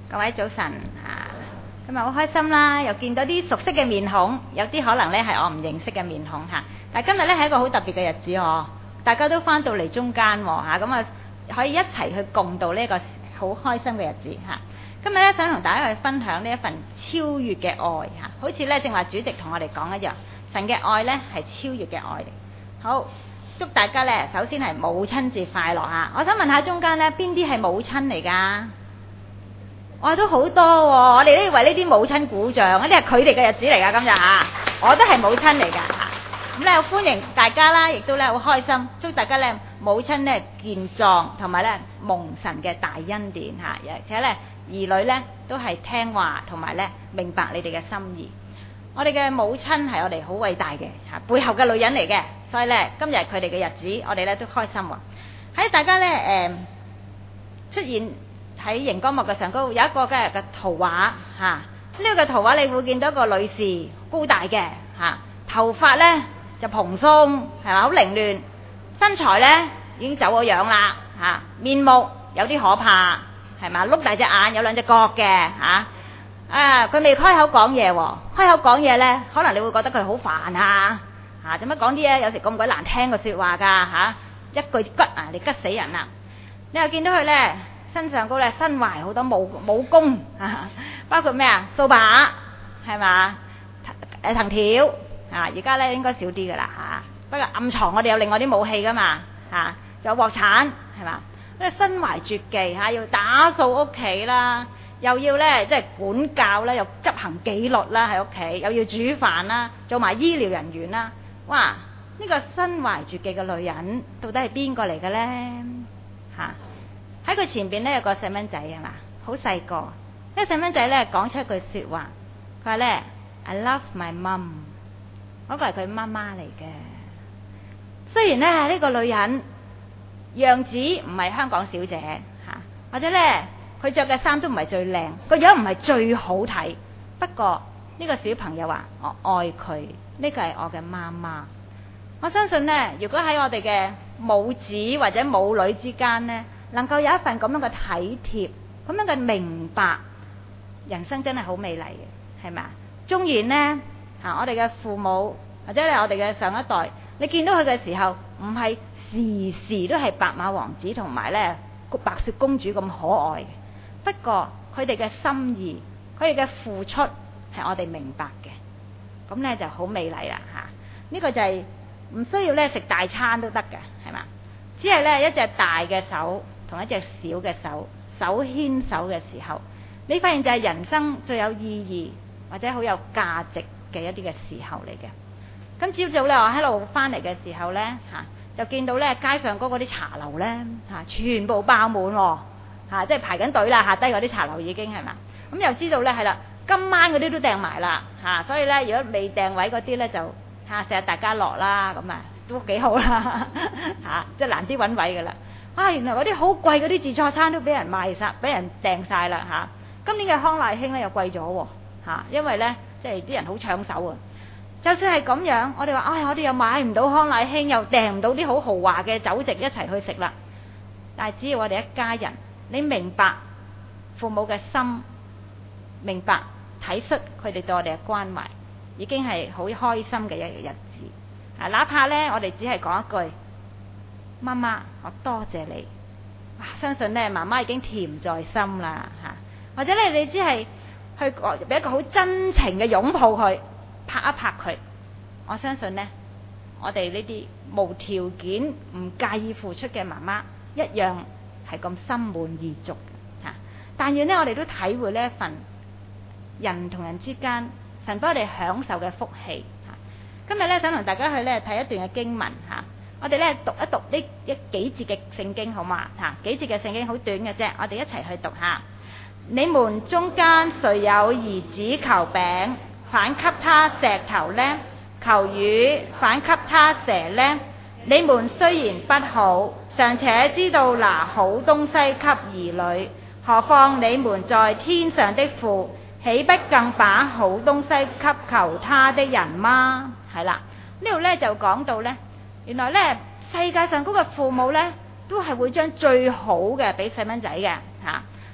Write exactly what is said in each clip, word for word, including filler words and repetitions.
各位早晨啊！今日好開心啦，又見到啲熟悉嘅面孔，有啲可能咧係我唔認識嘅面孔嚇。但係今日咧係一個好特別嘅日子喎，大家都翻到嚟中間喎嚇，咁啊可以一齊去共度呢個好開心嘅日子嚇。今日咧想同大家去分享呢一份超越嘅愛嚇，好似咧正話主席同我哋講一樣，神嘅愛咧係超越嘅愛嚟。好，祝大家咧首先係母親節快樂嚇！我想問下中間咧邊啲係母親嚟㗎？我都好多喎、哦，我哋都要為呢啲母親鼓掌，呢啲係佢哋嘅日子嚟㗎，今日嚇，我都係母親嚟㗎嚇。咁咧歡迎大家啦，亦都咧好開心，祝大家咧母親咧健壯，同埋咧蒙神嘅大恩典嚇，而且咧兒女咧都係聽話，同埋咧明白你哋嘅心意。我哋嘅母親係我哋好偉大嘅嚇，背後嘅女人嚟嘅，所以咧今日佢哋嘅日子，我哋咧都開心喎。喺大家咧誒、呃、出現喺熒光幕嘅上高有一個嘅嘅圖畫嚇，呢、這個嘅圖畫你會見到一個女士高大嘅嚇、啊，頭髮咧就蓬鬆係嘛，好凌亂，身材咧已經走咗樣啦嚇，面目有啲可怕係嘛，碌大隻眼有兩隻角嘅嚇，啊佢未開口講嘢喎，開口講嘢咧可能你會覺得佢好煩啊嚇，做乜講啲嘢有時咁鬼難聽嘅説話㗎嚇，一句吉啊你吉死人啦！你又見到佢咧。身上高咧身懷好多武武功啊，包括咩啊掃把係嘛，誒藤條啊，而家咧應該少啲噶啦嚇。不過暗藏我哋有另外啲武器噶嘛嚇，仲有鑊鏟係嘛，咁啊身懷絕技嚇，要打掃屋企啦，又要咧即係管教啦，又執行紀律啦喺屋企，又要煮飯啦，做埋醫療人員啦。哇！呢個身懷絕技嘅女人到底係邊個嚟嘅咧嚇？喺佢前邊咧有個細蚊仔係嘛，好細個。呢個細蚊仔咧講出一句説話，佢話咧 I love my mum， 嗰個係佢媽媽嚟嘅。雖然咧呢個女人樣子唔係香港小姐嚇，或者咧佢着嘅衫都唔係最靚，個樣唔係最好睇。不過呢個小朋友話我愛佢，呢個係我嘅媽媽。我相信咧，如果喺我哋嘅母子或者母女之間咧，能夠有一份咁樣嘅體貼，咁樣嘅明白，人生真係好美麗嘅，係咪啊？縱然呢，啊，我哋嘅父母或者係我哋嘅上一代，你見到佢嘅時候，唔係時時都係白馬王子同埋咧白雪公主咁可愛嘅。不過佢哋嘅心意，佢哋嘅付出係我哋明白嘅，咁咧就好美麗啦嚇。呢個就係唔需要咧食大餐都得嘅，係嘛？只係咧一隻大嘅手。同一隻小嘅手，手牽手嘅時候，你發現就係人生最有意義或者好有價值嘅一啲嘅時候嚟嘅。咁朝早咧，我喺度翻嚟嘅時候咧，嚇、啊、就見到咧街上嗰啲茶樓咧，嚇、啊、全部爆滿喎、哦，嚇、啊、即係排緊隊啦，下低嗰啲茶樓已經係嘛。咁又知道咧係啦，今晚嗰啲都訂埋啦，嚇、啊，所以咧如果未訂位嗰啲咧就嚇成日大家樂啦，咁啊都幾好啦，嚇、啊、即係難啲揾位噶啦。啊！原來嗰啲好貴嗰啲自助餐都俾人賣晒，俾人訂晒啦嚇！今年嘅康乃馨咧又貴咗喎嚇，因為咧即係啲人好搶手啊！就算係咁樣，我哋話唉，我哋又買唔到康乃馨，又訂唔到啲好豪華嘅酒席一齊去食啦。但係只要我哋一家人，你明白父母嘅心，明白體恤佢哋對我哋嘅關懷，已經係好開心嘅一個日子啊！哪怕咧，我哋只係講一句。媽媽，我多謝你。哇，相信咧，媽媽已經甜在心啦嚇。或者咧，你只係去俾一個好真情嘅擁抱佢，拍一拍佢。我相信呢，我哋呢啲無條件唔介意付出嘅媽媽，一樣係咁心滿意足嚇。但願呢，我哋都體會呢一份人同人之間神俾我哋享受嘅福氣嚇。今日咧，想同大家去咧睇一段嘅經文嚇。我哋咧讀一讀呢一幾節嘅聖經好嘛嚇？幾節嘅聖經好短嘅啫，我哋一齊去讀下。你們中間誰有兒子求餅，反給他石頭呢？求魚，反給他蛇呢？你們雖然不好，尚且知道拿好東西給兒女，何況你們在天上的父，豈不更把好東西給求他的人嗎？係啦，呢度咧就講到咧。原來咧，世界上嗰個父母咧，都係會將最好嘅俾細蚊仔嘅嚇。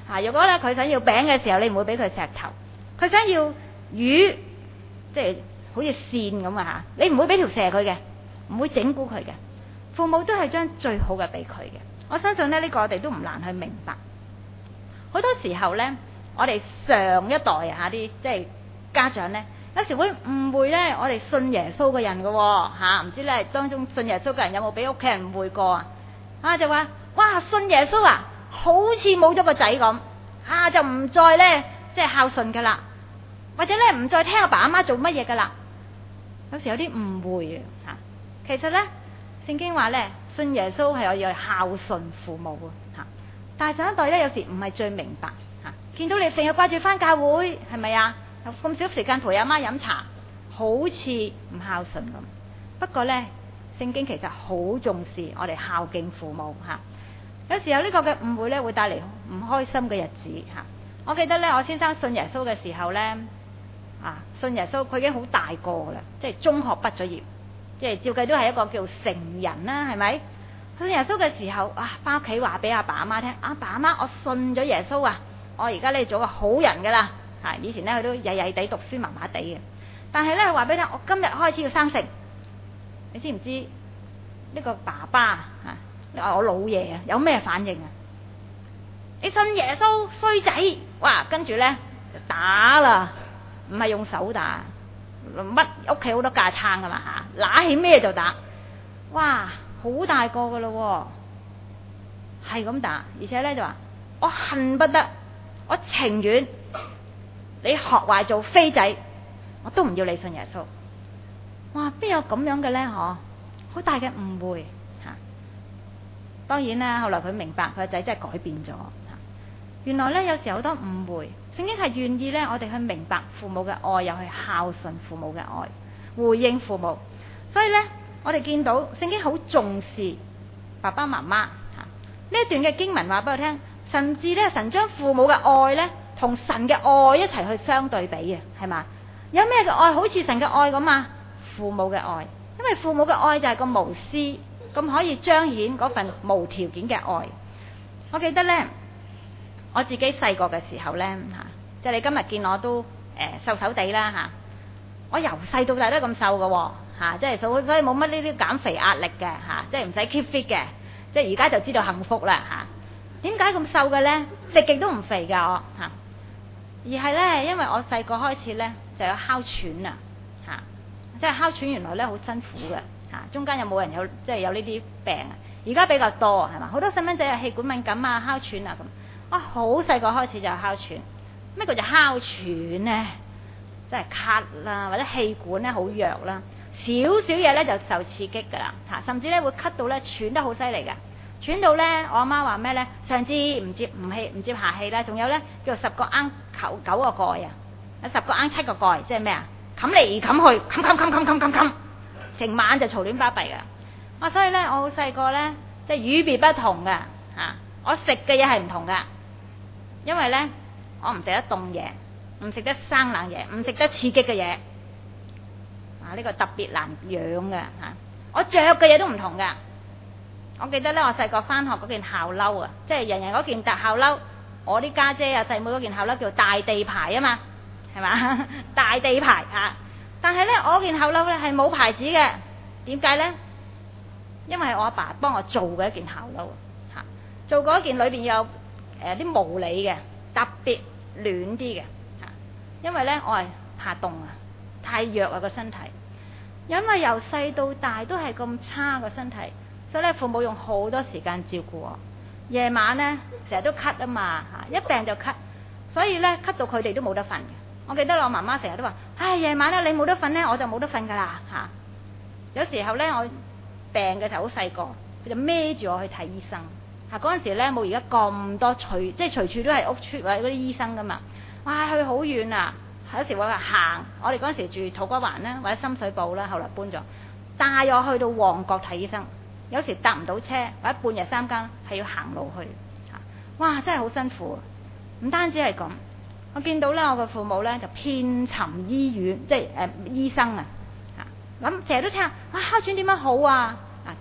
啊，如果咧佢想要餅嘅時候，你唔會俾佢石頭；佢想要魚，即係好似線咁啊嚇，你唔會俾條蛇佢嘅，唔會整蠱佢嘅。父母都係將最好嘅俾佢嘅。我相信咧呢個我哋都唔難去明白。好多時候咧，我哋上一代啊啲即係家長咧，有時會誤會咧我哋信耶穌嘅人嘅喎嚇，唔知咧當中信耶穌嘅人有冇俾屋企人誤會過啊？啊就話哇信耶穌啊，好似冇咗個仔咁啊，就唔再咧即係孝順噶啦，或者咧唔再聽阿爸阿媽做乜嘢噶啦。有時有啲誤會啊嚇，其實咧聖經話咧信耶穌係要孝順父母啊嚇，但係上一代咧有時唔係最明白嚇，見到你成日掛住返教會係咪啊？咁少時間陪阿媽飲茶，好似唔孝順咁。不過咧，聖經其實好重視我哋孝敬父母嚇。有時候呢個嘅誤會咧，會帶嚟唔開心嘅日子嚇。我記得咧，我先生信耶穌嘅時候咧，啊信耶穌，佢已經好大個啦，即係中學畢咗業，即係照計都係一個叫成人啦，係咪？信耶穌嘅時候，啊翻屋企話俾阿爸阿媽聽，阿爸阿媽我信咗耶穌啊，我而家咧做個好人噶啦。嚇！以前咧佢都曳曳地讀書麻麻地嘅，但係咧話俾你聽，我今日開始要生性。你知唔知呢個爸爸嚇？你話我老爺啊，有咩反應啊？你信耶穌衰仔，哇！跟住咧就打啦，唔係用手打，乜屋企好多架撐噶嘛嚇，揦起咩就打，哇！好大個噶咯喎，係咁打，而且咧就話我恨不得，我情願。你學壞做飛仔，我都唔要你信耶穌。哇！邊有咁樣嘅呢？嗬，好大嘅誤會嚇。當然啦，後來佢明白佢個仔真係改變咗。原來呢，有時好多誤會，聖經係願意呢，我哋去明白父母嘅愛，又去孝順父母嘅愛，回應父母。所以呢，我哋見到聖經好重視爸爸媽媽嚇。呢一段嘅經文話俾我聽，甚至呢，神將父母嘅愛呢，同神嘅愛一齊去相對比嘅，係嘛？有咩嘅愛好似神嘅愛咁啊？父母嘅愛，因為父母嘅愛就係個無私，咁可以彰顯嗰份無條件嘅愛。我記得呢，我自己細個嘅時候呢，嚇，即係你今日見我都誒、呃、瘦瘦地啦嚇，我由細到大都咁瘦嘅喎嚇，即係所所以冇乜呢啲減肥壓力嘅嚇，即係唔使 keep fit 嘅，即係而家就知道幸福啦嚇。點解咁瘦嘅呢？食極都唔肥㗎我嚇。而係咧，因為我細個開始咧就有哮喘啊，嚇！即係哮喘原來咧好辛苦嘅嚇，中間有冇人有即係有呢啲病啊？而家比較多係嘛？好多細蚊仔有氣管敏感啊、哮喘啊咁。啊，好細個開始就有哮喘。咩叫做哮喘咧？即係咳啦，或者氣管咧好弱啦，少少嘢咧就受刺激㗎啦嚇，甚至咧會咳到咧喘得好犀利嘅。喘到咧，我阿媽話咩咧？上肢唔接唔氣唔接下氣啦，仲有咧叫十個罌九九個蓋啊，十個罌七個蓋，即係咩啊？冚嚟冚去，冚冚冚冚冚冚冚，成晚就嘈亂巴閉噶。啊，所以咧我好細個咧，即係與別不同噶嚇，我食嘅嘢係唔同噶，因為咧我唔食得凍嘢，唔食得生冷嘢，唔食得刺激嘅嘢。啊，呢個特別難養嘅嚇，我着嘅嘢都唔同噶。我記得咧，我細個翻學嗰件校褸啊，即係人人嗰件特校褸，我啲家姐啊細妹嗰件校褸叫大地牌啊嘛，係嘛？大地牌啊！但係咧，我件校褸咧係冇牌子嘅，點解咧？因為我阿爸幫我做嘅一件校褸嚇，做過一件裏邊有誒啲毛呢嘅，特別暖啲嘅嚇。因為咧我係怕凍啊，太弱啊個身體，因為由細到大都係咁差個身體。所以咧，父母用好多時間照顧我。夜晚咧，成日都咳啊嘛嚇，一病就咳，所以咧咳到佢哋都冇得瞓嘅。我記得我媽媽成日都話：唉，夜晚咧你冇得瞓咧，我就冇得瞓噶啦嚇。有時候咧，我病嘅時候好細個，佢就孭住我去睇醫生嚇。嗰陣時咧冇而家咁多隨，即係隨處都係屋邨或者嗰啲醫生噶嘛。哇，去好遠啊！有時會話行，我哋嗰陣時住土瓜灣啦，或者深水埗啦，後來搬咗，帶我去到旺角睇醫生。有時搭唔到車，或者半夜三更係要行路去，哇！真係好辛苦。唔單止係咁，我見到咧，我嘅父母咧就遍尋醫院，即係誒、呃、醫生啊，嚇咁成日都聽，哇哮喘點樣好啊？啊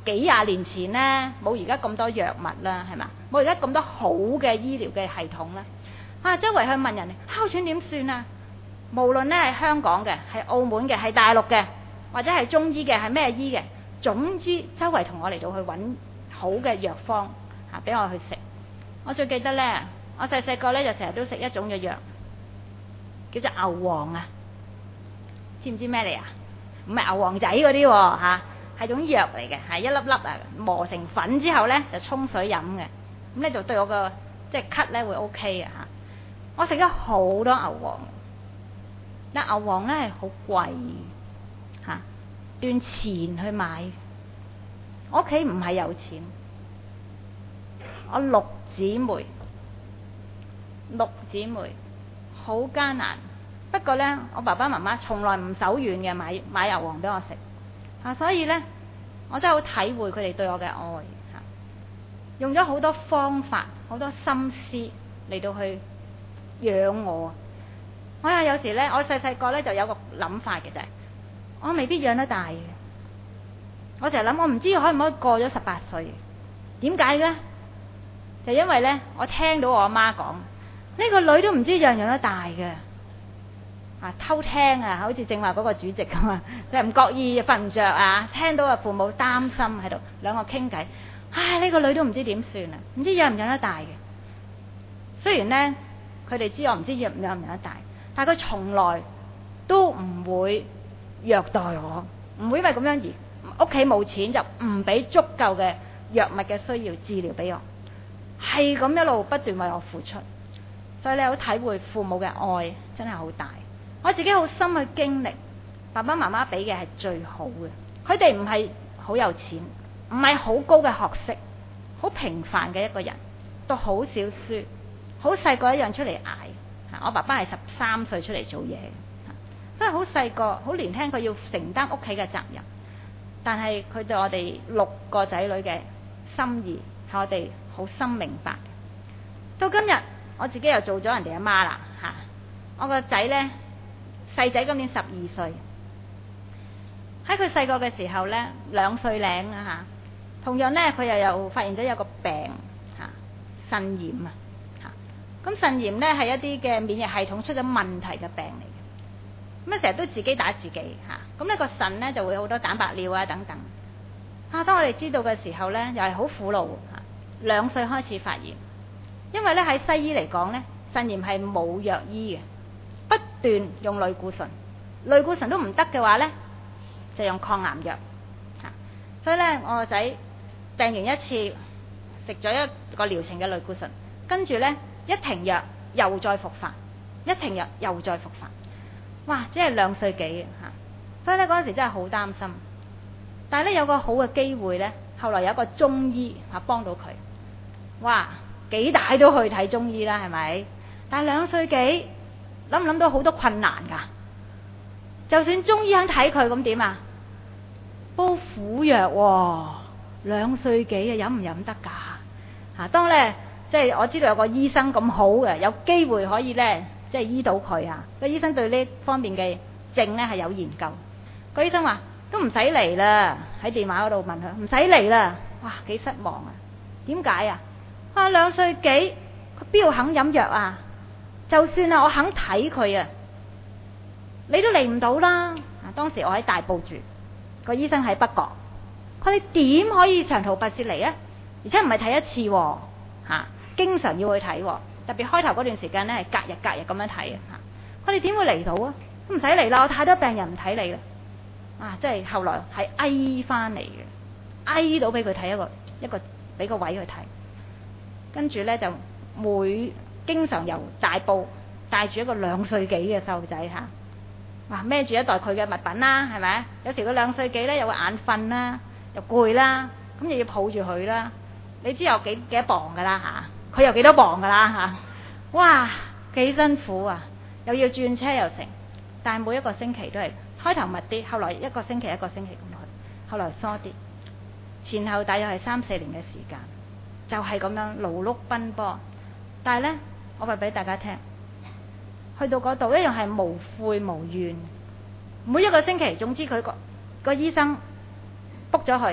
幾廿年前呢，冇而家咁多藥物啦，係嘛？冇而家咁多好嘅醫療嘅系統啦。啊，周圍去問人哋哮喘點算啊？無論呢係香港嘅、係澳門嘅、係大陸嘅，或者係中醫嘅、係咩醫嘅，總之周圍同我嚟到去揾好嘅藥方嚇俾我去食。我最記得呢，我細細個呢就成日都食一種嘅藥，叫做牛黃啊。知唔知咩嚟啊？唔係牛黃仔嗰啲喎嚇，係種藥嚟嘅，係一粒粒啊磨成粉之後呢，就沖水飲嘅。咁呢就對我個即係咳呢會 O K 嘅嚇。我食咗好多牛黃。但牛黃咧係好貴嚇，斷錢去買。我屋企唔係有錢，我六姊妹，六姊妹好艱難。不過咧，我爸爸媽媽從來唔手軟嘅買買牛黃俾我食嚇，所以咧我真係好體會佢哋對我嘅愛嚇，用咗好多方法、好多心思嚟到去養我。我又有時咧，我細細個咧就有個諗法嘅就係，我未必養得大嘅。我成日諗，我唔知可唔可以過咗十八歲？點解咧？就因為咧，我聽到我阿媽講，呢個女都唔知養唔養得大嘅。啊，偷聽啊，好似正話嗰個主席咁啊，就唔覺意瞓唔着啊，聽到啊父母擔心喺度，兩個傾偈。唉，呢個女都唔知點算啊，唔知養唔養得大嘅。雖然咧，佢哋知我唔知養唔養唔養得大。但係佢從來都唔會虐待我，唔會因為咁樣而屋企冇錢就唔俾足夠嘅藥物嘅需要治療俾我，係咁一路不斷為我付出。所以你好體會父母嘅愛真係好大。我自己好深去經歷，爸爸媽媽俾嘅係最好嘅。佢哋唔係好有錢，唔係好高嘅學識，好平凡嘅一個人，讀好少書，好細個一樣出嚟捱。我爸爸係十三歲出嚟做嘢，所以好細個、好年輕，佢要承擔屋企嘅責任。但係佢對我哋六個仔女嘅心意，係我哋好深明白。到今日，我自己又做咗人哋阿媽啦嚇。我個仔呢，細仔今年十二歲，喺佢細個嘅時候呢，兩歲零啦嚇。同樣呢，佢又有發現咗有個病嚇，腎炎啊。咁腎炎咧係一啲嘅免疫系統出咗問題嘅病嚟嘅，咁啊成日都自己打自己嚇，咁呢個腎咧就會好多蛋白尿啊等等。啊，當我哋知道嘅時候咧，又係好苦惱嚇。兩歲開始發炎，因為咧喺西醫嚟講咧，腎炎係冇藥醫嘅，不斷用類固醇，類固醇都唔得嘅話咧，就用抗癌藥嚇。所以咧，我個仔病完一次，食咗一個療程嘅類固醇，跟住咧。一停藥又再復發，一停藥又再復發，哇！只係兩歲幾嚇，所以咧嗰陣時真係好擔心。但係咧有個好嘅機會咧，後來有一個中醫嚇幫到佢，哇！幾大都去睇中醫啦，係咪？但係兩歲幾諗唔諗到好多困難㗎？就算中醫肯睇佢咁點啊？煲苦藥喎，兩歲幾啊飲唔飲得㗎？嚇，當咧。即係我知道有個醫生咁好嘅，有機會可以咧，即係醫到佢啊！個醫生對呢方面嘅症咧係有研究。個醫生話都唔使嚟啦，喺電話嗰度問佢唔使嚟啦。哇，幾失望啊！點解啊？啊，兩歲幾，佢邊度肯飲藥啊？就算啊，我肯睇佢啊，你都嚟唔到啦。啊，當時我喺大埔住，個醫生喺北角，佢哋點可以長途跋涉嚟啊？而且唔係睇一次喎，嚇。經常要去睇，特別開頭嗰段時間咧係隔日隔日咁樣睇啊！佢哋點會嚟到啊？都唔使嚟啦，我太多病人唔睇你啦！啊，即係後來係翳翻嚟嘅，翳到俾佢睇一個一個俾個位佢睇，跟住咧就每經常由大埔帶住一個兩歲幾嘅細路仔嚇，哇孭住一袋佢嘅物品啦，係咪？有時佢兩歲幾咧又會眼瞓啦，又攰啦，咁又要抱住佢啦，你知有幾幾多磅㗎啦嚇？佢有幾多磅㗎啦嚇？哇，幾辛苦啊！又要轉車又成，但係每一個星期都係開頭密啲，後來一個星期一個星期咁去，後來疏啲，前後大約係三四年嘅時間，就係咁樣勞碌奔波。但係呢，我話俾大家聽，去到嗰度一樣係無悔無怨。每一個星期，總之佢個個醫生 book 咗佢，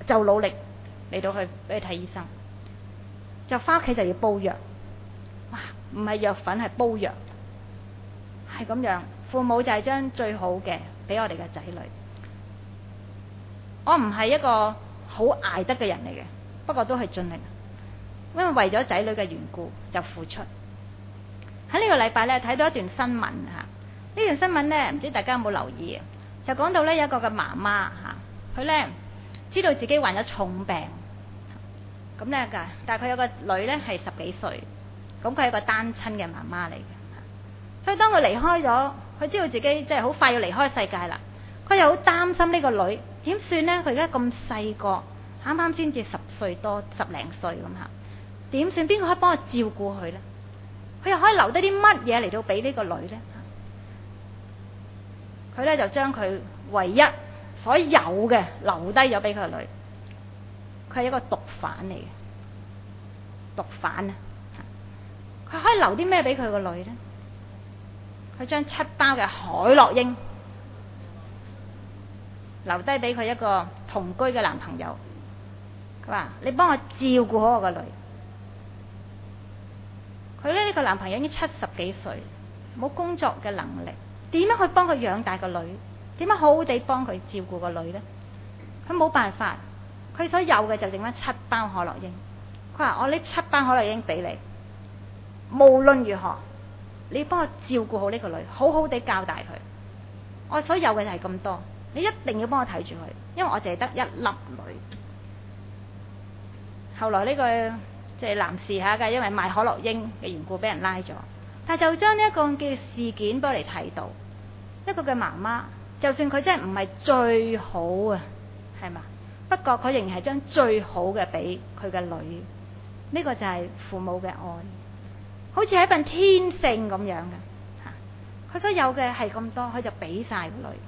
就努力嚟到去俾佢睇醫生，就翻屋企就要煲藥。哇！唔係藥粉，係煲藥，係咁樣。父母就係將最好嘅俾我哋嘅仔女。我唔係一個好捱得嘅人嚟嘅，不過都係盡力，因為為咗仔女嘅緣故就付出。喺呢個禮拜咧睇到一段新聞嚇，呢段新聞咧唔知大家有冇留意啊？就講到咧有一個嘅媽媽嚇，佢咧知道自己患咗重病，咁咧㗎，但係佢有個女咧係十幾歲，咁佢係一個單親嘅媽媽嚟嘅，所以當佢離開咗，佢知道自己即係好快要離開世界啦，佢又好擔心呢個女點算呢？佢而家咁細個，啱啱先至十歲多十零歲咁嚇，點算？邊個可以幫我照顧佢呢？佢又可以留低啲乜嘢嚟到俾呢個女呢？佢咧就將佢唯一所有嘅留低咗俾佢個女。佢係一個毒販嚟嘅，毒販啊！佢可以留啲咩俾佢個女呢？佢將七包嘅海洛因留低俾佢一個同居嘅男朋友。佢話：你幫我照顧好我個女。佢咧呢個男朋友已經七十幾歲，冇工作嘅能力，點樣去幫佢養大個女？點樣好好地幫佢照顧個女呢？佢冇辦法，佢所有嘅就剩翻七包海洛因。佢話：我呢七包海洛因俾你，無論如何，你幫我照顧好呢個女，好好地教大佢。我所有嘅就係咁多，你一定要幫我睇住佢，因為我淨係得一粒女。後來呢個即係男士下嘅，因為賣海洛因嘅緣故俾人拉咗，但係就將呢一個嘅事件俾我哋睇到，一個嘅媽媽，就算佢真係唔係最好啊，係嘛？不過佢仍然係將最好嘅俾佢嘅女，呢個就係父母嘅愛，好似係一份天性咁樣嘅吓。佢所有嘅係咁多，佢就俾晒個女。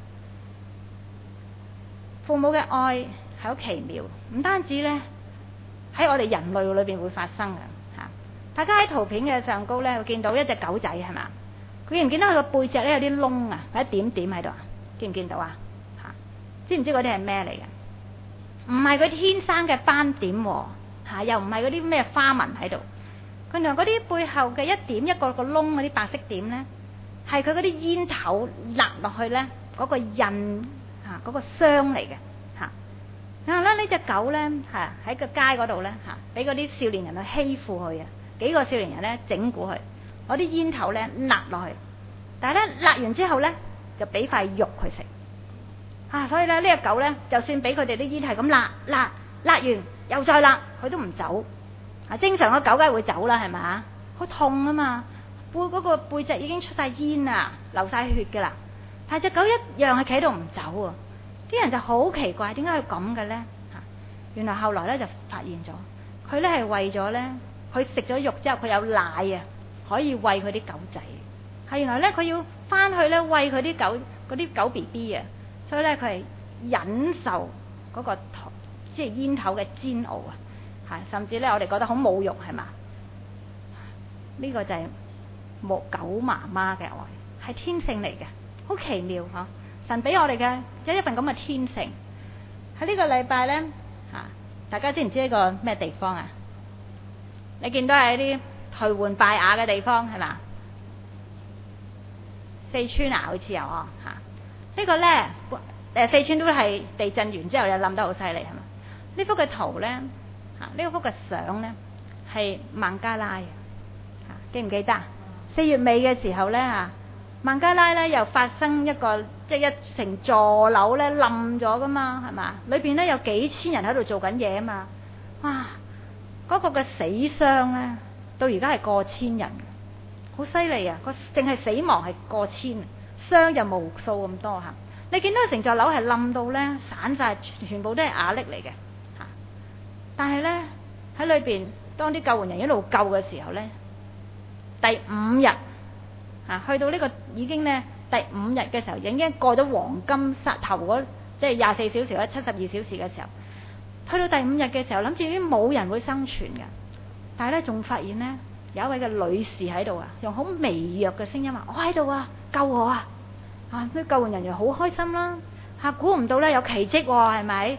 父母嘅愛係好奇妙，唔單止咧。喺我哋人類裏邊會發生嘅嚇，大家喺圖片嘅上高咧會見到一隻狗仔係嘛？佢見唔見到佢個背脊咧有啲窿啊，或者點點喺度啊？見唔見到啊？嚇，知唔知嗰啲係咩嚟嘅？唔係佢天生嘅斑點喎，嚇，又唔係嗰啲咩花紋喺度。佢同嗰啲背後嘅一點一個個窿嗰啲白色點咧，係佢嗰啲煙頭勒落去咧嗰個印嚇嗰個傷嚟嘅。然後咧呢隻狗咧嚇喺個街嗰度咧嚇，俾嗰啲少年人去欺負佢啊！幾個少年人咧整蠱佢，攞啲煙頭咧揦落去，但係咧揦完之後咧就俾塊肉佢食啊！所以咧呢隻狗咧，就算俾佢哋啲煙係咁揦揦揦完又再揦，佢都唔走啊！正常個狗梗係會走啦，係咪啊？好痛啊嘛，背嗰個背脊已經出晒煙啊，流晒血㗎啦，但係隻狗一樣係企喺度唔走啊！啲人就好奇怪，點解佢咁嘅呢？嚇，原來後來咧就發現咗，佢咧係為咗咧，佢食咗肉之後，佢有奶啊，可以餵佢啲狗仔。係原來咧，佢要翻去咧餵佢啲狗嗰啲狗 B B 啊，所以咧佢係忍受嗰個即係煙頭嘅煎熬啊，係甚至咧我哋覺得好侮辱係嘛？呢個就係母狗媽媽嘅愛，係天性嚟嘅，好奇妙嗬！神俾我哋嘅有一份咁嘅天性。喺呢個禮拜咧嚇，大家知唔知呢個咩地方啊？你見到係一啲頹垣敗瓦嘅地方係嘛？四川啊，好似有哦嚇。呢個咧誒四川都係地震完之後又冧得好犀利係嘛？呢幅嘅圖咧嚇，呢幅嘅相咧係孟加拉嚇，記唔記得？四月尾嘅時候咧嚇。孟加拉咧又發生一個即係一成座樓咧冧咗噶嘛，係嘛？裏邊咧有幾千人喺度做緊嘢啊嘛，哇！嗰、那個嘅死傷咧到而家係過千人，好犀利啊！個淨係死亡係過千，傷就無數咁多嚇。你見到成座樓係冧到咧散晒，全部都係瓦礫嚟嘅嚇。但係咧喺裏邊，當啲救援人一路救嘅時候咧，第五日。啊，去到呢個已經咧第五日嘅時候，已經過咗黃金殺頭嗰即係廿四小時或者七十二小時嘅時候，去到第五日嘅時候，諗住已經冇人會生存嘅，但係咧仲發現咧有一位嘅女士喺度啊，用好微弱嘅聲音話：我喺度啊，救我啊！啊，啲救援人員好開心啦嚇，估唔到咧有奇蹟喎，係咪？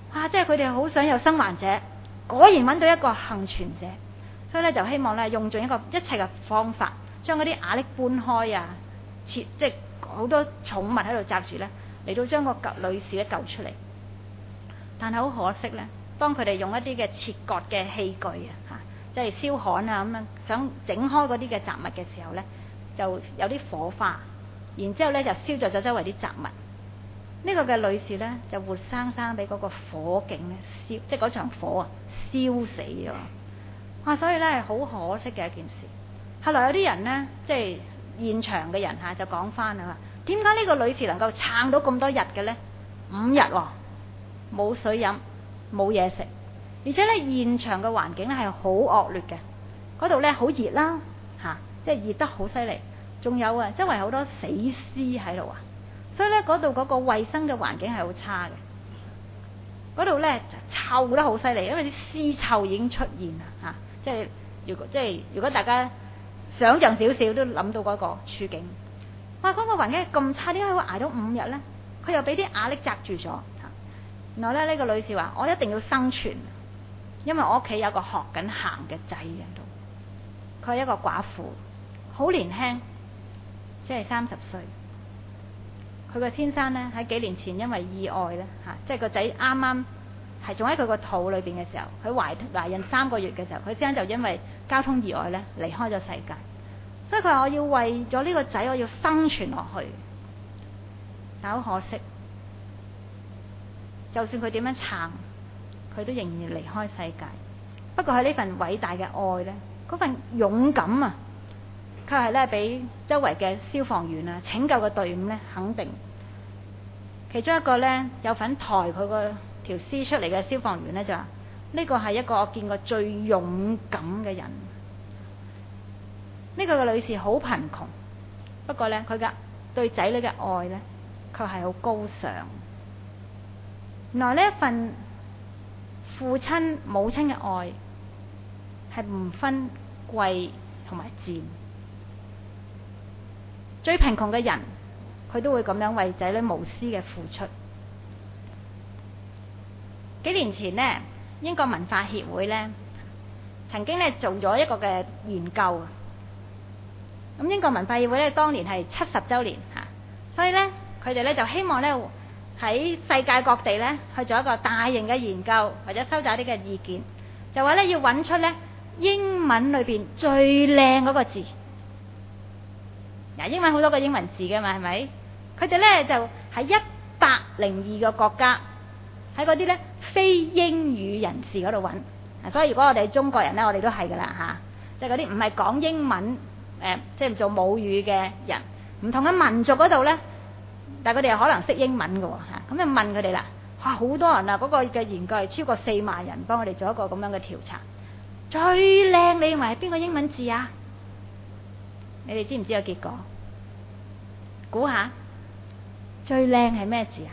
啊，即係佢哋好想有生還者，果然揾到一個幸存者，所以咧就希望咧用盡一個一切嘅方法，將嗰啲瓦礫搬開啊，切即係好多寵物喺度紮住咧，嚟到將個女士咧救出嚟。但係好可惜咧，當佢哋用一啲嘅切割嘅器具啊，嚇，即係燒焊啊咁樣，想整開嗰啲嘅雜物嘅時候咧，就有啲火花，然之後咧就燒着咗周圍啲雜物。呢個嘅女士咧就活生生俾嗰個火警咧燒，即係嗰場火啊燒死咗。哇！所以咧係好可惜嘅一件事。後來有啲人咧，即係現場嘅人嚇就講翻啊，點解呢個女士能夠撐到咁多日嘅咧？五日喎，冇水飲，冇嘢食，而且咧現場嘅環境咧係好惡劣嘅。嗰度咧好熱啦嚇，即係熱得好犀利。仲有啊，周圍好多死屍喺度啊。所以咧，嗰度嗰個衞生嘅環境係好差嘅。嗰度咧就臭得好犀利，因為啲屍臭已經出現啦嚇、啊。即係如果即係如果大家想像少少都諗到嗰個處境。哇！嗰、嗰個環境咁差，點解會捱到五日咧？佢又俾啲瓦礫擲住咗。然後咧，呢、呢個女士話：我一定要生存，因為我屋企有個學緊行嘅仔喺度。佢係一個寡婦，好年輕，即係三十歲。佢個先生咧喺幾年前因為意外咧嚇、啊，即係個仔啱啱係仲喺佢個肚裏邊嘅時候，佢懷懷孕三個月嘅時候，佢先生就因為交通意外咧離開咗世界。所以佢話：我要為咗呢個仔，我要生存落去。但好可惜，就算佢點樣撐，佢都仍然離開世界。不過喺呢份偉大嘅愛咧，嗰份勇敢啊！佢係咧俾周圍嘅消防員啊、拯救嘅隊伍咧肯定。其中一個咧有份抬佢個條屍出嚟嘅消防員咧就話：呢個係一個我見過最勇敢嘅人。呢個嘅女士好貧窮，不過咧佢嘅對仔女嘅愛咧，佢係好高尚。原來呢一份父親母親嘅愛係唔分貴同埋賤。最貧窮嘅人，佢都會咁樣為仔女無私嘅付出。幾年前呢，英國文化協會呢曾經咧做咗一個嘅研究。咁英國文化協會咧當年係七十週年嚇，所以咧佢哋咧就希望咧喺世界各地咧去做一個大型嘅研究，或者收集一啲嘅意見，就話咧要揾出咧英文裏邊最靚嗰個字。嗱，英文好多個英文字嘅嘛，係咪？佢哋咧就喺一百零二個國家，喺嗰啲咧非英語人士嗰度揾。啊，所以如果我哋中國人咧，我哋都係噶啦嚇，即係嗰啲唔係講英文誒、呃，即係做母語嘅人，唔同嘅民族嗰度咧，但係佢哋又可能識英文嘅喎嚇。咁就問佢哋啦，哇，好多人啊！嗰、嗰個嘅研究係超過四萬人幫我哋做一個咁樣嘅調查。最靚你認為係邊個英文字啊？你哋知唔知個結果？估下最靚係咩字啊？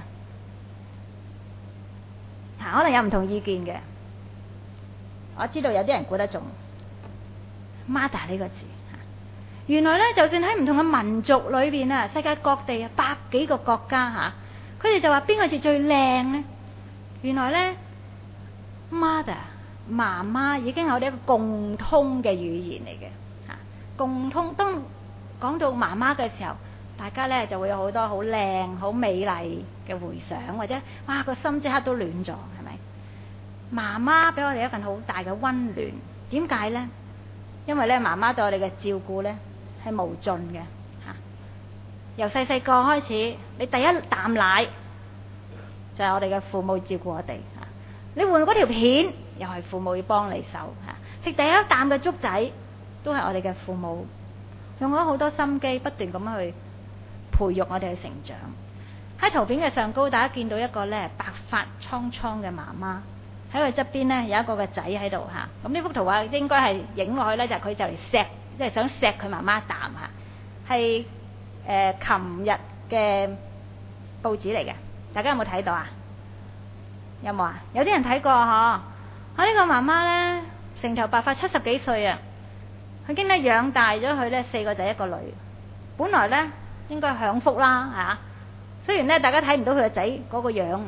可能有唔同意見嘅。我知道有啲人估得中 Mother 呢個字。原來呢，就算喺唔同嘅民族裏邊啊，世界各地啊，百幾個國家嚇，佢哋就話邊個字最靚呢？原來呢 Mother 媽媽已經有啲一個共通嘅語言嚟嘅嚇，共通。當講到媽媽嘅時候，大家咧就會有好多好靚、好美麗嘅回想，或者哇個心即刻都暖咗，係咪？媽媽俾我哋一份好大嘅溫暖。點解呢？因為咧媽媽對我哋嘅照顧咧係無盡嘅嚇。由細細個開始，你第一啖奶就係我哋嘅父母照顧我哋嚇。你換嗰條片又係父母要幫你手嚇。食第一啖嘅粥仔都係我哋嘅父母用咗好多心機，不斷咁去培育我哋嘅成長。喺圖片嘅上高，大家見到一個咧白髮蒼蒼嘅媽媽，喺佢側邊咧有一個嘅仔喺度嚇。咁呢幅圖畫應該係影落去咧，就係佢就嚟錫，即係想錫佢媽媽啖嚇。係誒琴日嘅報紙嚟嘅，大家有冇睇到啊？有冇啊？有啲人睇過嗬。啊呢個媽媽咧成頭白髮，七十幾歲啊，佢已經咧養大咗佢咧四個仔一個女，本來咧應該享福啦嚇。雖然咧大家睇唔到佢個仔嗰個樣，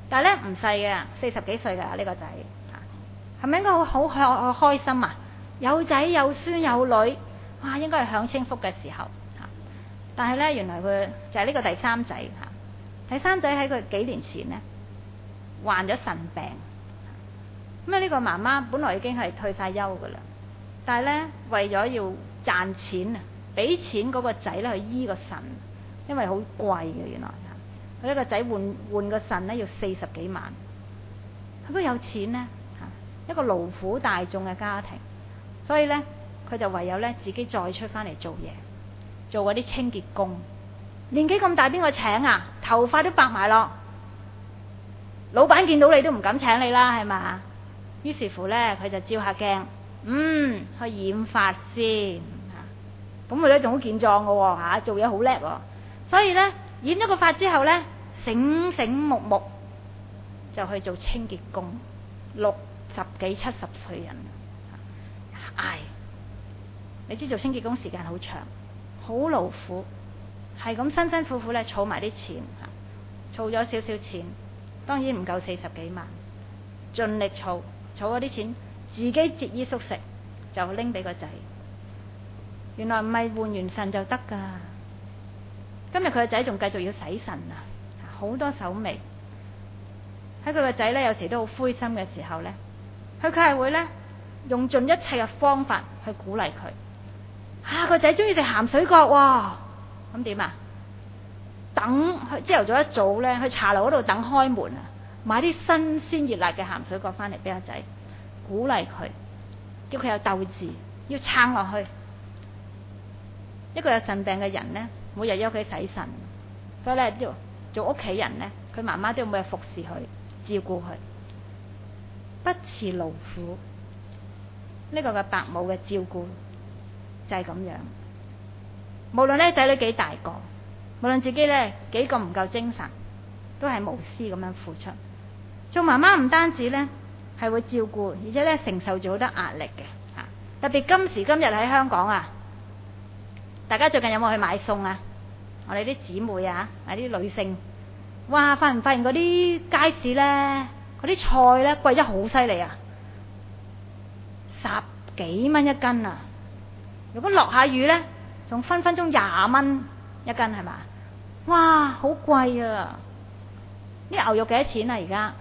但係咧唔細嘅，四十幾歲㗎呢個仔，係咪應該好好開好開心啊？有仔有孫有女，哇！應該係享清福嘅時候嚇。但係咧，原來佢就係呢個第三仔嚇。第三仔喺佢幾年前咧患咗腎病，咁啊呢個媽媽本來已經係退晒休㗎啦，但係咧為咗要賺錢啊，俾錢嗰個仔咧去醫個腎，因為好貴嘅原來。佢呢個仔換換個腎咧要四十幾萬，佢都有錢呢，嚇，一個勞苦大眾嘅家庭，所以咧佢就唯有咧自己再出翻嚟做嘢，做嗰啲清潔工。年紀咁大邊個請啊？頭髮都白埋咯，老闆見到你都唔敢請你啦，係嘛？於是乎咧佢就照下鏡，嗯，去染髮先嚇，咁佢咧仲好健壯嘅喎嚇，做嘢好叻喎，所以咧。染咗個髮之後呢，醒醒目目就去做清潔工，六十幾七十歲人，唉，你知做清潔工時間好長，好勞苦，係咁辛辛苦苦咧儲埋啲錢，儲咗少少錢，當然唔夠四十幾萬，盡力儲，儲嗰啲錢自己節衣縮食，就拎俾個仔。原來唔係換完腎就得噶。今日佢個仔仲繼續要洗腎啊，好多手尾。喺佢個仔呢，有時都好灰心嘅時候呢，佢佢係會呢，用盡一切嘅方法去鼓勵佢。啊，個仔中意食鹹水角喎，咁點啊？等去朝頭早一早呢，去茶樓嗰度等開門啊，買啲新鮮熱辣嘅鹹水角翻嚟俾個仔，鼓勵佢，叫佢有鬥志，要撐落去。一個有腎病嘅人呢，每日喺屋企洗腎，所以咧都要做屋企人咧，佢媽媽都要每日服侍佢，照顧佢，不辭勞苦。呢、這個嘅伯母嘅照顧就係咁樣。無論咧仔女幾大個，無論自己咧幾個唔夠精神，都係無私咁樣付出。做媽媽唔單止咧係會照顧，而且咧承受住好多壓力嘅嚇。特別今時今日喺香港啊！大家最近有冇去買餸啊？我哋啲姊妹啊，啊啲女性，哇！發唔發現嗰啲街市咧，嗰啲菜咧貴得好犀利啊！十幾蚊一斤啊！如果落下雨咧，仲分分鐘廿蚊一斤係嘛？哇！好貴啊！啲牛肉幾多錢啊？而家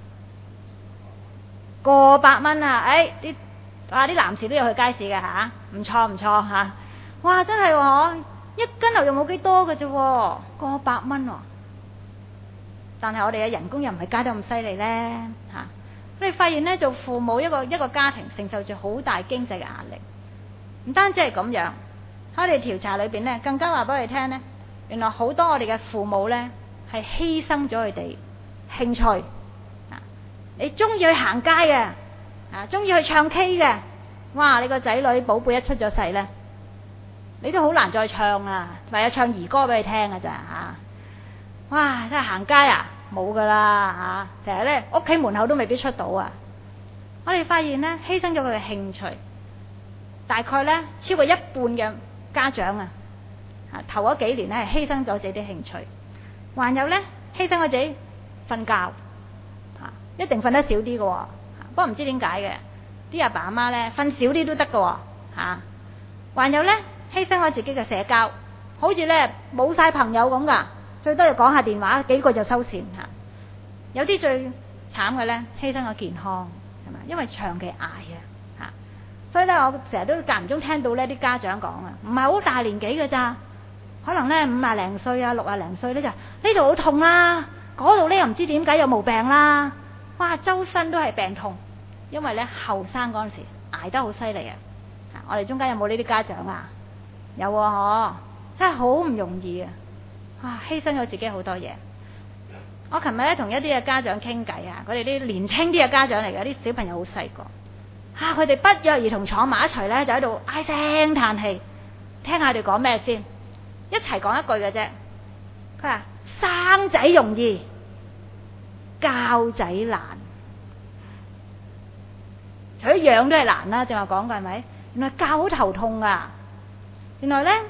過百蚊啊！誒啲啊啲男士都有去街市嘅嚇，唔錯唔錯嚇。哇！真係喎，一斤牛肉冇幾多嘅啫，過百蚊喎。但係我哋嘅人工又唔係加得咁犀利咧嚇。我哋發現咧，做父母一個一個家庭承受住好大經濟嘅壓力。唔單止係咁樣，喺我哋調查裏邊咧，更加話俾我哋聽咧，原來好多我哋嘅父母咧係犧牲咗佢哋興趣。啊，你中意去行街嘅，啊中意去唱 K 嘅，哇！你個仔女寶貝一出咗世咧。你都好難再唱啊，唯有唱兒歌俾你聽㗎咋嚇！哇，真係行街啊，冇噶啦嚇！成日咧屋企門口都未必出到啊！我哋發現咧，犧牲咗佢嘅興趣，大概咧超過一半嘅家長啊，啊頭嗰幾年咧係犧牲咗自己啲興趣，還有咧犧牲咗自己瞓覺嚇，一定瞓得少啲嘅喎。不過唔知點解嘅，啲阿爸阿媽咧瞓少啲都得嘅喎嚇，還有咧。犧牲我自己嘅社交，好似咧冇晒朋友咁噶，最多就講下電話，幾個就收線吓。有啲最慘嘅咧，犧牲個健康，係嘛？因為長期挨啊吓，所以咧我成日都間唔中聽到呢啲家長講啊，唔係好大年紀嘅咋，可能咧五啊零歲啊六啊零歲咧就呢度好痛啦，嗰度咧又唔知點解有毛病啦，哇周身都係病痛，因為咧後生嗰陣時挨得好犀利啊！我哋中間有冇呢啲家長啊？有啊，嗬，真係好唔容易啊！哇，犧牲咗自己好多嘢。我琴日咧同一啲嘅家長傾偈啊，佢哋啲年青啲嘅家長嚟嘅，啲小朋友好細個，啊，佢哋不約而同坐埋一齊咧，就喺度唉聲嘆氣，聽下佢哋講咩先，一齊講一句嘅啫。佢話生仔容易，教仔難，除咗養都係難啦，正話講過係咪？原來教好頭痛啊！原來咧，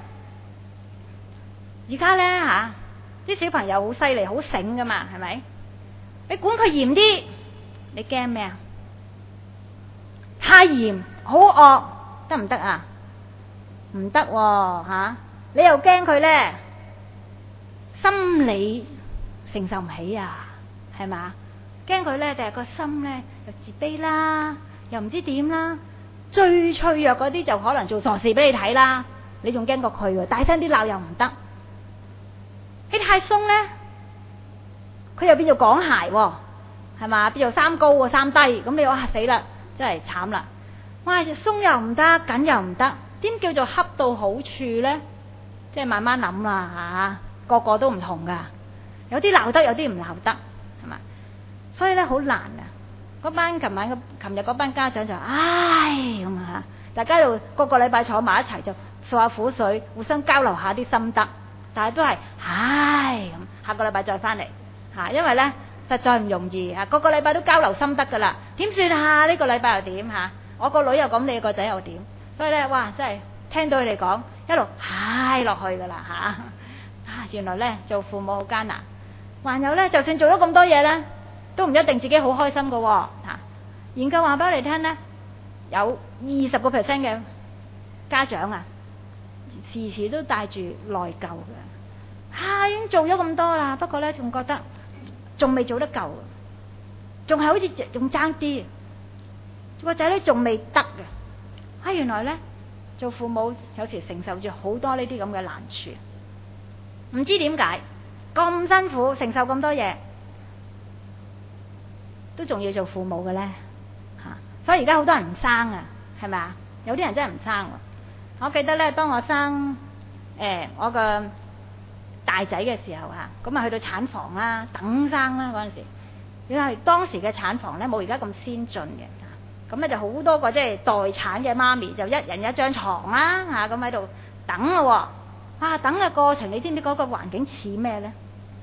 而家咧吓，啲小朋友好犀利，好醒噶嘛，係咪？ 你管佢嚴啲，你驚咩啊？太嚴好惡得唔得啊？唔得喎吓！你又驚佢咧，心理承受唔起啊，係嘛？驚佢咧就係個心咧又自卑啦，又唔知點啦。最脆弱嗰啲就可能做傻事俾你睇啦，你仲驚過佢喎，大聲啲鬧又唔得。你太鬆咧，佢又變做港鞋喎，係嘛？變做三高喎，三低，咁你哇死啦，真係慘啦！哇，鬆又唔得，緊又唔得，點叫做恰到好處咧？即係慢慢諗啦嚇，個個都唔同噶，有啲鬧得，有啲唔鬧得，係嘛？所以咧好難啊！嗰班琴晚、琴日嗰班家長就唉咁啊，大家就個個禮拜坐埋一齊就掃下苦水，互相交流下啲心得，但係都係唉咁。下個禮拜再翻嚟嚇，因為咧實在唔容易啊！個個禮拜都交流心得噶啦，點算啊？呢個禮拜又點嚇？我個女又咁，你個仔又點？所以咧，哇！真係聽到佢哋講，一路唉落去噶啦嚇啊！原來咧做父母好艱難，還有咧，就算做咗咁多嘢咧，都唔一定自己好開心噶喎嚇。研究話俾你聽咧，有二十個 percent 嘅家長啊，時時都帶住內疚嘅嚇，已經做咗咁多啦，不過咧仲覺得仲未做得夠，仲係好似仲爭啲，個仔女仲未得嘅。啊，原來咧做父母有時承受住好多呢啲咁嘅難處，唔知點解咁辛苦承受咁多嘢，都仲要做父母嘅咧嚇。所以而家好多人唔生啊，係咪啊？有啲人真係唔生喎。我記得咧，當我生誒、欸、我個大仔嘅時候嚇，咁啊去到產房啦，等生啦嗰陣時，原來當時嘅產房咧冇而家咁先進嘅。咁咧就好多個即係待產嘅媽咪就一人一張床啦嚇，咁喺度等咯喎。啊，等嘅過程你知唔知嗰個環境似咩咧？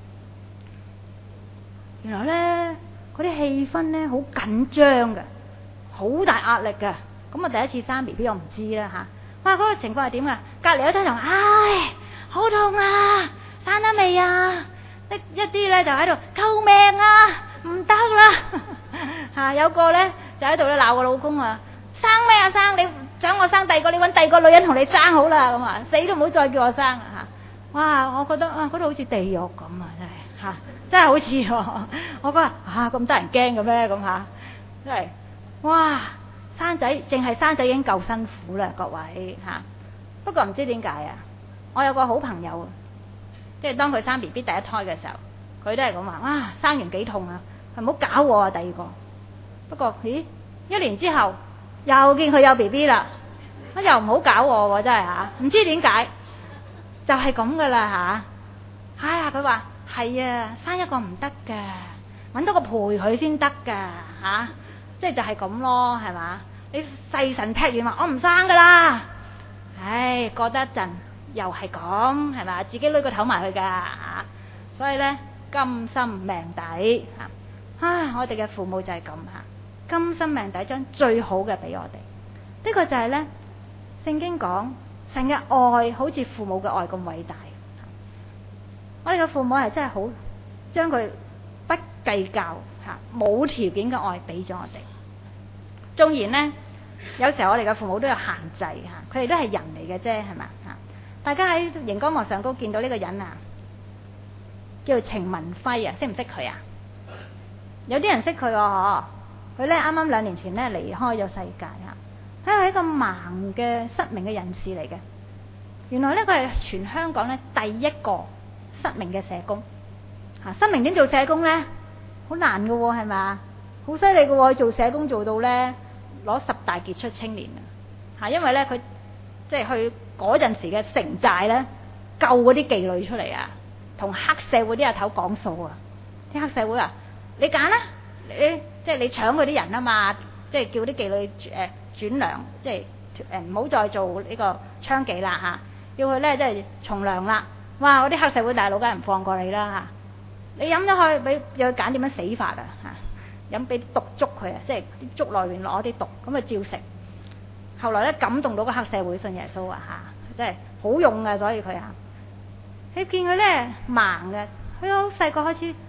原來咧嗰啲氣氛咧好緊張嘅，好大壓力嘅。咁啊第一次生 B B 我唔知啦嚇。哇，嗰個情況係點啊？隔離有張床，唉，好痛啊！生得未啊？一一啲咧就喺度救命啊！唔得啦嚇，有個咧。就喺度咧鬧個老公啊！生咩啊生？你想我生第二個，你揾第二個女人同你生好啦咁啊！死都唔好再叫我生啊嚇！哇！我覺得啊，嗰度好似地獄咁啊！真係嚇，真係好似喎！我覺得嚇咁得人驚嘅咩咁嚇？真係哇！生仔淨係生仔已經夠辛苦啦，各位嚇。不過唔知點解啊！我有個好朋友，即係當佢生 B B 第一胎嘅時候，佢都係咁話：哇！生完幾痛啊！係唔好搞我啊！第二個。不過，咦？一年之後又見佢有 B B 啦，咁又唔好搞我喎，真係嚇，唔知點解，就係咁噶啦嚇。哎呀，佢話係啊，生一個唔得㗎，揾到個陪佢先得㗎嚇，即係就係咁咯，係嘛？你細神劈完話我唔生噶啦，唉，過得一陣又係咁，係嘛？自己攞個頭埋去㗎嚇，所以咧甘心命抵嚇。唉，我哋嘅父母就係咁嚇。甘心命抵將最好嘅俾我哋，呢、這個就係呢聖經講神嘅愛好似父母嘅愛咁偉大。我哋嘅父母係真係好將佢不計較吓冇條件嘅愛俾咗我哋。縱然呢，有時候我哋嘅父母都有限制吓，佢哋都係人嚟嘅啫，係嘛吓？大家喺熒光幕上高見到呢個人啊，叫做程文輝啊，識唔識佢啊？有啲人識佢喎。佢咧啱啱兩年前咧離開咗世界啊！佢係一個盲嘅失明嘅人士嚟嘅。原來咧佢係全香港咧第一個失明嘅社工嚇。失明點做社工咧？好難嘅喎，係咪？好犀利嘅喎，做社工做到咧攞十大傑出青年啊！嚇，因為咧佢即係去嗰陣時嘅城寨咧救嗰啲妓女出嚟啊，同黑社會啲阿頭講數啊！啲黑社會啊，你揀啦！你即係你搶佢啲人啊嘛，即係叫啲妓女誒、呃、轉娘，即係誒唔好再做呢個娼妓啦嚇，叫佢咧即係從良啦。哇！嗰啲黑社會大佬梗係唔放過你啦嚇，你飲咗去俾又揀點樣死法啊嚇，飲俾毒粥佢啊，即係啲粥內面攞啲毒咁啊照食。後來咧感動到個黑社會信耶穌啊嚇，真係好用嘅，所以佢啊，你見佢咧盲嘅，佢好細個開始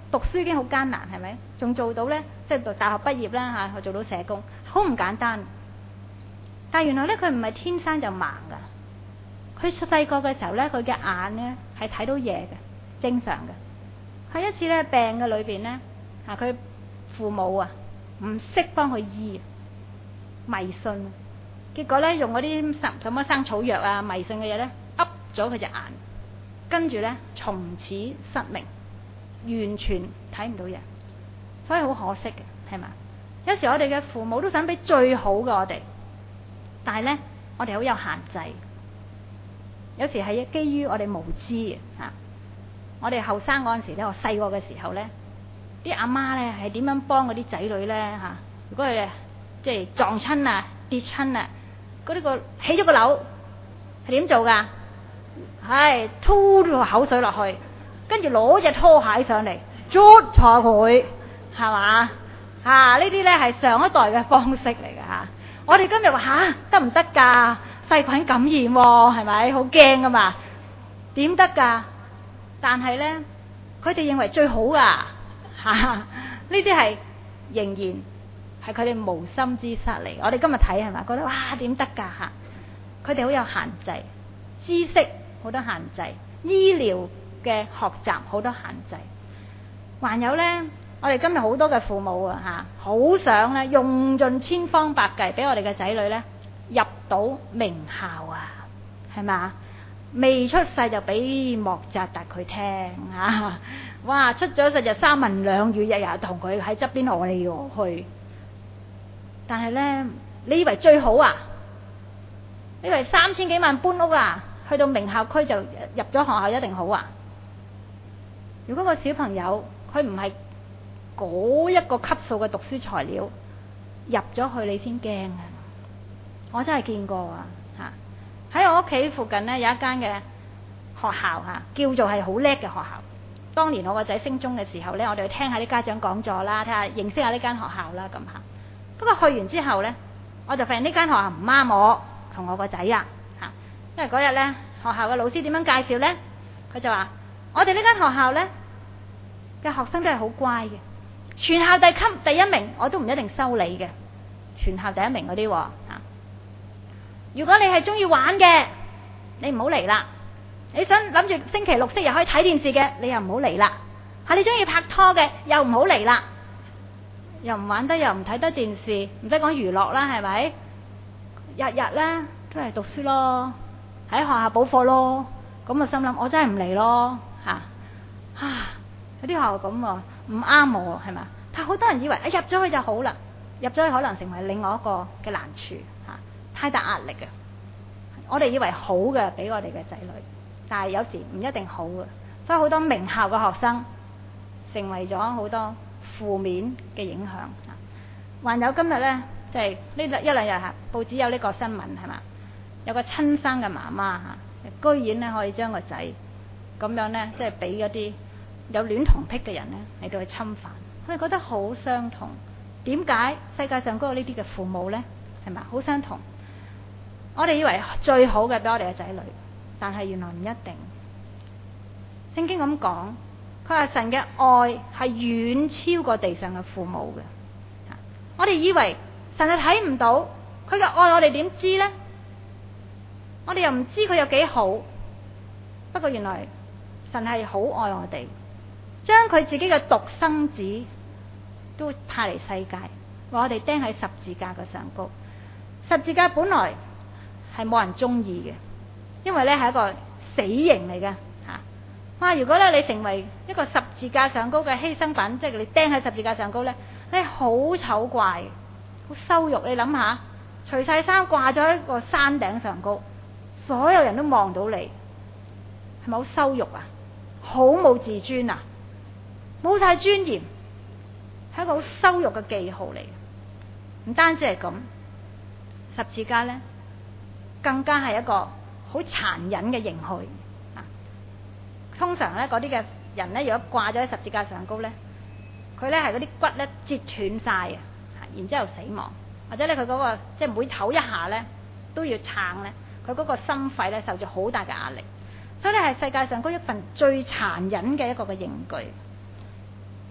讀書已經好艱難，係咪？仲做到呢，即係讀大學畢業啦嚇，去做到社工，好唔簡單。但係原來呢，佢唔係天生就盲噶。佢細個嘅時候呢，佢嘅眼呢係睇到嘢嘅，正常嘅。喺一次呢病嘅裏邊呢，嚇佢父母啊唔識幫佢醫，迷信，結果呢，用嗰啲什什麼生草藥啊迷信嘅嘢呢，噏咗佢隻眼，跟住呢，從此失明。完全睇唔到嘢，所以好可惜嘅，係嘛？有時我哋嘅父母都想俾最好嘅我哋，但係呢，我哋好有限制。有時係基於我哋無知嘅嚇。我哋後生嗰陣時咧，我細個嘅時候呢，啲阿媽呢係點樣幫嗰啲仔女呢？嚇？如果佢即係撞親啊、跌親啊，嗰啲個起咗個瘤係點做㗎？係吐咗口水落去。跟住攞隻拖鞋上嚟，捽錯佢，係嘛？啊，呢啲呢係上一代嘅方式嚟嘅嚇。我哋今日話嚇得唔得㗎？細菌感染喎，係咪？好驚㗎嘛？點得㗎？但係呢，佢哋認為最好㗎嚇。呢啲係仍然係佢哋無心之失嚟。我哋今日睇係咪？覺得哇點得㗎嚇？佢哋好有限制，知識好多限制，醫療嘅學習好多限制，還有呢，我哋今日好多嘅父母啊嚇，好想呢用盡千方百計俾我哋嘅仔女呢入到名校啊，係嘛？未出世就俾莫扎特佢聽啊！哇，出咗世就三文兩語，日日同佢喺側邊學嚟學去。但係呢，你以為最好啊？你以為三千幾萬搬屋啊？去到名校區就入咗學校一定好啊？如果個小朋友佢唔係嗰一個級數嘅讀書材料，入咗去你先驚啊！我真係見過啊！嚇，喺我屋企附近呢，有一間嘅學校嚇，叫做係好叻嘅學校。當年我個仔升中嘅時候呢，我哋去聽下啲家長講座啦，睇下認識下呢間學校啦咁嚇。不過去完之後呢，我就發現呢間學校唔啱我同我個仔啊嚇，因為嗰日呢，學校嘅老師點樣介紹呢？佢就話：我哋呢間學校呢嘅學生都係好乖嘅，全校第級第一名，我都唔一定收你嘅。全校第一名嗰啲喎。如果你係中意玩嘅，你唔好嚟啦。你想諗住星期六日可以睇電視嘅，你又唔好嚟啦。係你中意拍拖嘅，又唔好嚟啦。又唔玩得，又唔睇得電視，唔使講娛樂啦，係咪？日日呢都係讀書咯，喺學校補課咯。咁我心諗，我真係唔嚟咯嚇啊！有啲學校咁喎，唔啱我係嘛？但係好多人以為，哎入咗去就好啦，入咗去可能成為另外一個嘅難處嚇，太大壓力嘅。我哋以為好嘅俾我哋嘅仔女，但係有時唔一定好嘅，所以好多名校嘅學生成為咗好多負面嘅影響。還有今日呢，即係呢一兩日嚇，報紙有呢個新聞係嘛？有個親生嘅媽媽嚇，居然呢可以將個仔咁樣呢，即係俾嗰啲有戀童癖嘅人呢嚟到去侵犯，我哋覺得好傷痛。點解世界上嗰個呢啲嘅父母呢？係咪好傷痛？我哋以為最好嘅俾我哋嘅仔女，但係原來唔一定。聖經咁講，佢話神嘅愛係遠超過地上嘅父母嘅。我哋以為神係睇唔到，佢嘅愛我哋點知呢？我哋又唔知佢有幾好。不過原來神係好愛我哋，將佢自己嘅獨生子都派嚟世界，為我哋釘喺十字架嘅上高。十字架本來係冇人中意嘅，因為咧係一個死刑嚟嘅吓。哇！如果咧你成為一個十字架上高嘅犧牲品，即係你釘喺十字架上高咧，你好醜怪，好羞辱。你諗下，除晒衫掛咗一個山頂上高，所有人都望到你，係咪好羞辱啊？好冇自尊啊？冇晒尊嚴，係一個好羞辱嘅記號嚟。唔單止係咁，十字架咧更加係一個好殘忍嘅刑具啊！通常咧嗰啲嘅人咧，如果掛咗喺十字架上高咧，佢咧係嗰啲骨咧折斷晒啊，然之後死亡，或者咧佢嗰個即係每唞一下咧都要撐咧，佢嗰個心肺咧受住好大嘅壓力，所以咧係世界上嗰一份最殘忍嘅一個嘅刑具。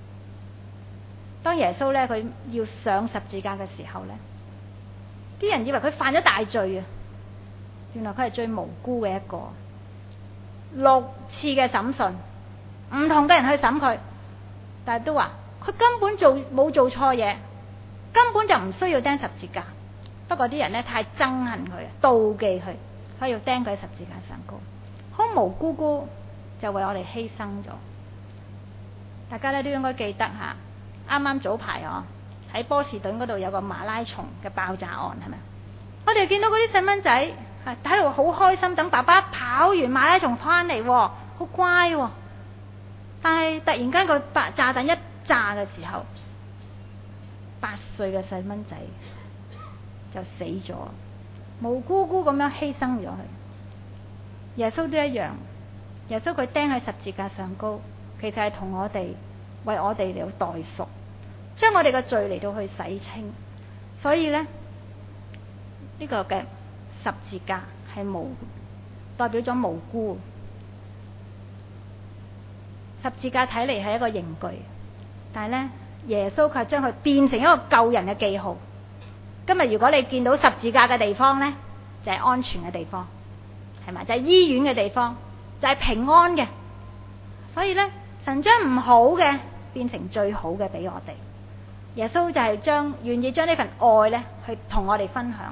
當耶穌咧佢要上十字架嘅時候咧，啲人以為佢犯咗大罪啊，原來佢係最無辜嘅一個。六次嘅審訊，唔同嘅人去審佢，但係都話佢根本做冇做錯嘢，根本就唔需要釘十字架。不過啲人咧太憎恨佢啊，妒忌佢，所以要釘佢喺十字架上高，好無辜辜就為我哋犧牲咗。大家咧都應該記得吓，啱啱早排哦喺波士頓嗰度有個馬拉松嘅爆炸案，係咪？我哋見到嗰啲細蚊仔係喺度好開心，等爸爸跑完馬拉松翻嚟，好乖喎。但係突然間個爆炸彈一炸嘅時候，八歲嘅細蚊仔就死咗，無辜辜咁樣犧牲咗佢。耶穌都一樣，耶穌佢釘喺十字架上高，其實係同我哋為我哋嚟到代贖，將我哋嘅罪嚟到去洗清。所以咧，呢個嘅十字架係無代表咗無辜。十字架睇嚟係一個刑具，但係咧耶穌佢將佢變成一個救人嘅記號。今日如果你見到十字架嘅地方咧，就係安全嘅地方，係咪？就係醫院嘅地方，就係平安嘅。所以咧，神將唔好嘅變成最好嘅俾我哋。耶穌就係將願意將呢份愛咧去同我哋分享。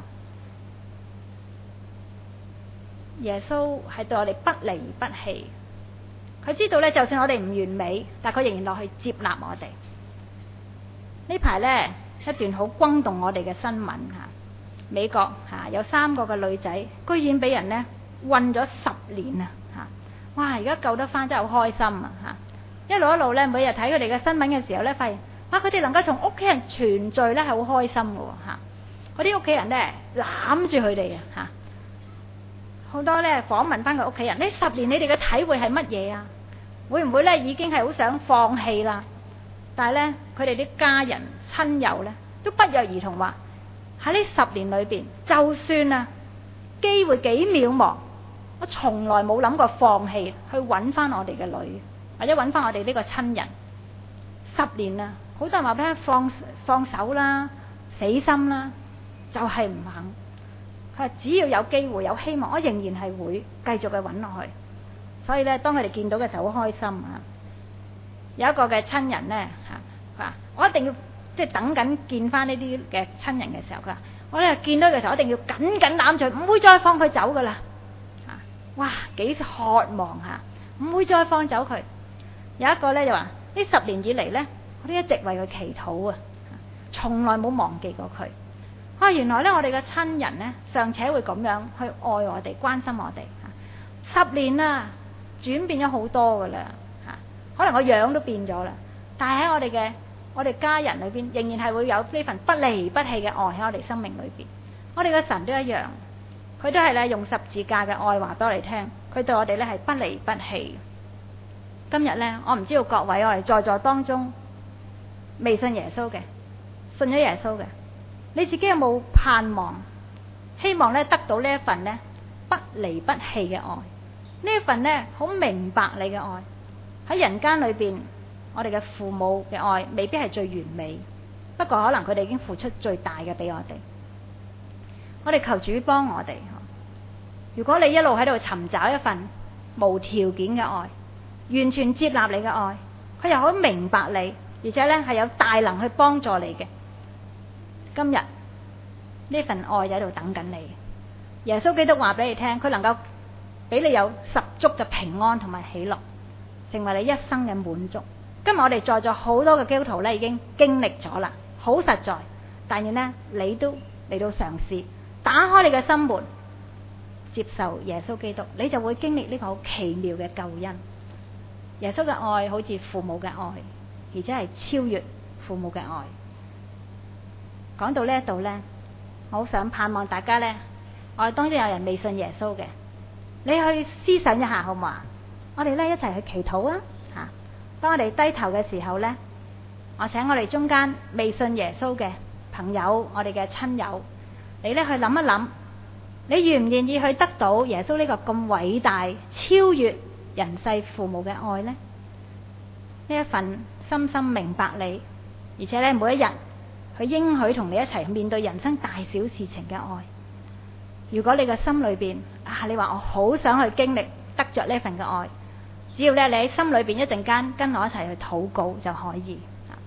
耶穌係對我哋不離不棄，佢知道咧，就算我哋唔完美，但佢仍然落去接納我哋。呢排咧一段好轟動我哋嘅新聞吓，美國吓有三個嘅女仔居然俾人咧困咗十年啊吓！哇，而家救得翻真係好開心啊吓！一路一路咧，每日睇佢哋嘅新聞嘅時候咧，發現哇，佢哋能夠同屋企人團聚咧係好開心嘅吓，嗰啲屋企人咧攬住佢哋啊吓！好多咧訪問翻佢屋企人，呢十年你哋嘅體會係乜嘢啊？會唔會咧已經係好想放棄啦？但係咧佢哋啲家人親友咧都不約而同話喺呢十年裏邊，就算啊機會幾渺茫，我從來冇諗過放棄去揾翻我哋嘅女，或者揾翻我哋呢個親人。十年啊，好多人話俾佢放放手啦，死心啦，就係唔肯。佢話只要有機會有希望，我仍然係會繼續去揾落去。所以咧，當佢哋見到嘅時候好開心啊！有一個嘅親人咧嚇，佢話我一定要即係等緊見翻呢啲嘅親人嘅時候，佢話我咧見到嘅時候一定要緊緊攬住，唔會再放佢走噶啦嚇！哇，幾渴望嚇，唔會再放走佢。有一個咧就話呢十年以嚟咧，我都一直為佢祈禱啊，從來冇忘記過佢。啊，原來咧我哋嘅親人咧尚且會咁樣去愛我哋、關心我哋嚇，十年啦轉變咗好多噶啦嚇，可能個樣都變咗啦，但係喺我哋嘅我哋家人裏邊，仍然係會有呢份不離不棄嘅愛喺我哋生命裏邊。我哋嘅神都一樣，佢都係咧用十字架嘅愛話俾我哋聽，佢對我哋咧係不離不棄。今日咧，我唔知道各位我哋在座當中未信耶穌嘅，信咗耶穌嘅，你自己有冇盼望？希望咧得到呢一份咧不離不棄嘅愛，呢一份咧好明白你嘅愛。喺人間裏邊，我哋嘅父母嘅愛未必係最完美，不過可能佢哋已經付出最大嘅俾我哋。我哋求主幫我哋。如果你一路喺度尋找一份無條件嘅愛，完全接納你嘅愛，佢又好明白你，而且咧係有大能去幫助你嘅。今日呢份愛喺度等緊你。耶穌基督話俾你聽，佢能夠俾你有十足嘅平安同埋喜樂，成為你一生嘅滿足。今日我哋在座好多嘅基督徒咧已經經歷咗啦，好實在。但願呢，你都嚟到嘗試打開你嘅心門，接受耶穌基督，你就會經歷呢個好奇妙嘅救恩。耶穌嘅愛好似父母嘅愛，而且係超越父母嘅愛。講到呢一度呢，我好想盼望大家呢，我哋當中有人未信耶穌嘅，你去思想一下好嘛？我哋呢一齊去祈禱啊！吓，當我哋低頭嘅時候呢，我請我哋中間未信耶穌嘅朋友，我哋嘅親友，你呢去諗一諗，你願唔願意去得到耶穌呢個咁偉大、超越人世父母嘅愛呢？呢一份深深明白你， 而且咧每一日佢應許同你一齊面對人生大小事情嘅愛。如果你嘅心裏邊啊，你話我好想去經歷得着呢份嘅愛，只要咧你喺心裏邊一陣間跟我一齊去禱告就可以。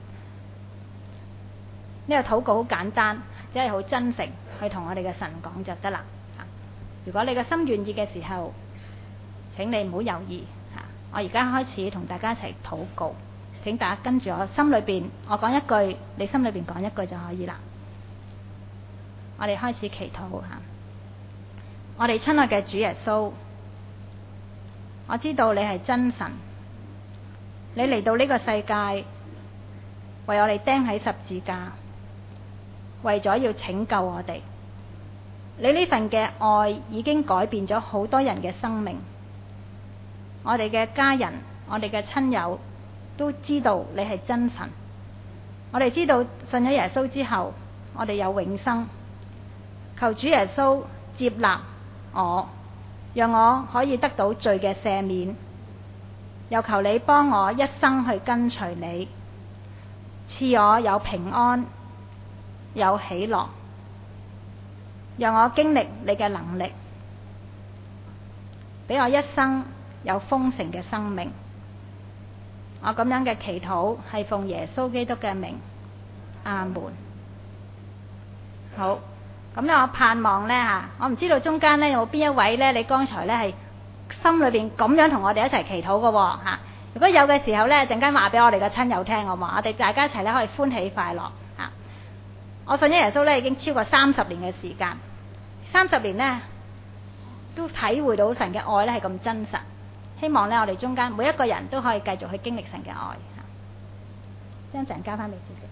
呢個禱告好簡單，只係好真誠去同我哋嘅神講就得啦。如果你嘅心願意嘅時候，請你唔好猶豫。我而家開始同大家一齊禱告，請大家跟住我心裏邊，我講一句，你心裏邊講一句就可以啦。我哋開始祈禱吓。我哋親愛嘅主耶穌，我知道你係真神，你嚟到呢個世界為我哋釘喺十字架，為咗要拯救我哋。你呢份嘅愛已經改變咗好多人嘅生命，我哋嘅家人，我哋嘅親友都知道你係真神。我哋知道信咗耶穌之後，我哋有永生。求主耶穌接納我，讓我可以得到罪嘅赦免，又求你幫我一生去跟隨你，賜我有平安，有喜樂，讓我經歷你嘅能力，俾我一生有豐盛嘅生命。我咁樣嘅祈禱係奉耶穌基督嘅名，阿門。好，咁咧我盼望呢，吓，我唔知道中間呢有冇邊一位呢？你剛才呢係心裏邊咁樣同我哋一齊祈禱嘅吓。如果有嘅時候呢，陣間話俾我哋嘅親友聽好嘛？我哋大家一齊咧可以歡喜快樂吓。我信咗耶穌呢已經超過三十年嘅時間，三十年呢都體會到神嘅愛呢係咁真實。希望呢我哋中間每一個人都可以繼續去經歷神嘅愛吓。將陣交翻俾主席。